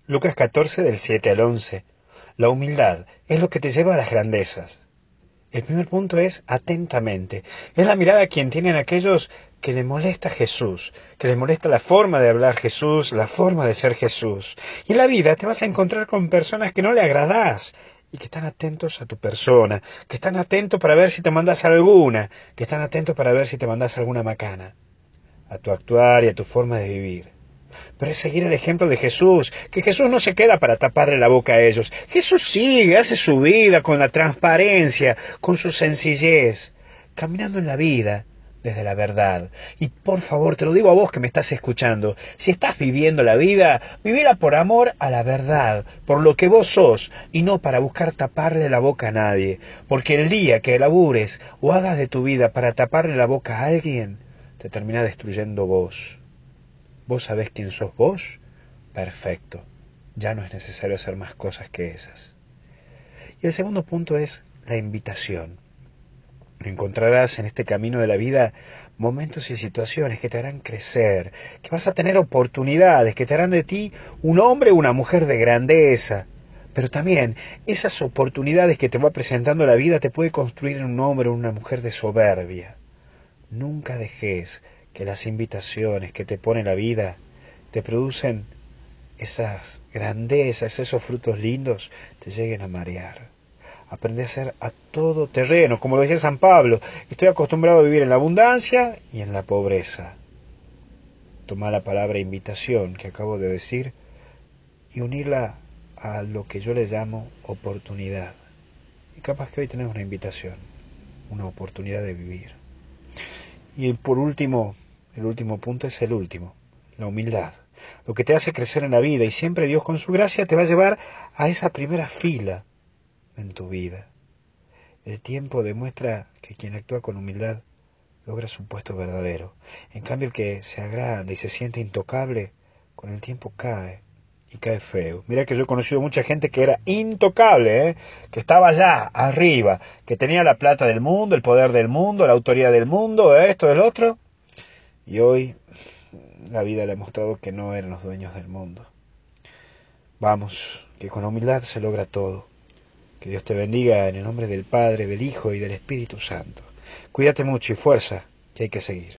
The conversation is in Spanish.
Lucas 14 del 7 al 11. La humildad es lo que te lleva a las grandezas. El primer punto es atentamente. Es la mirada a quien tienen aquellos que le molesta Jesús, que les molesta la forma de hablar Jesús, la forma de ser Jesús. Y en la vida te vas a encontrar con personas que no le agradás y que están atentos a tu persona, que están atentos para ver si te mandas alguna, que están atentos para ver si te mandas alguna macana, a tu actuar y a tu forma de vivir. Pero es seguir el ejemplo de Jesús, que Jesús no se queda para taparle la boca a ellos. Jesús sigue, hace su vida con la transparencia, con su sencillez, caminando en la vida desde la verdad. Y por favor, te lo digo a vos que me estás escuchando, si estás viviendo la vida, vivila por amor a la verdad, por lo que vos sos, y no para buscar taparle la boca a nadie. Porque el día que labures o hagas de tu vida para taparle la boca a alguien, te termina destruyendo vos. ¿Vos sabés quién sos vos? Perfecto. Ya no es necesario hacer más cosas que esas. Y el segundo punto es la invitación. Encontrarás en este camino de la vida momentos y situaciones que te harán crecer, que vas a tener oportunidades, que te harán de ti un hombre o una mujer de grandeza. Pero también esas oportunidades que te va presentando la vida te puede construir en un hombre o una mujer de soberbia. Nunca dejes que las invitaciones que te pone la vida te producen esas grandezas, esos frutos lindos, te lleguen a marear. Aprende a ser a todo terreno, como lo decía San Pablo. Estoy acostumbrado a vivir en la abundancia y en la pobreza. Toma la palabra invitación que acabo de decir y unirla a lo que yo le llamo oportunidad. Y capaz que hoy tenés una invitación, una oportunidad de vivir. Y por último, el último punto es el último, la humildad. Lo que te hace crecer en la vida y siempre Dios con su gracia te va a llevar a esa primera fila en tu vida. El tiempo demuestra que quien actúa con humildad logra su puesto verdadero. En cambio el que se agranda y se siente intocable, con el tiempo cae y cae feo. Mira que yo he conocido mucha gente que era intocable, que estaba allá, arriba, que tenía la plata del mundo, el poder del mundo, la autoridad del mundo, esto, el otro. Y hoy la vida le ha mostrado que no eran los dueños del mundo. Vamos, que con humildad se logra todo. Que Dios te bendiga en el nombre del Padre, del Hijo y del Espíritu Santo. Cuídate mucho y fuerza, que hay que seguir.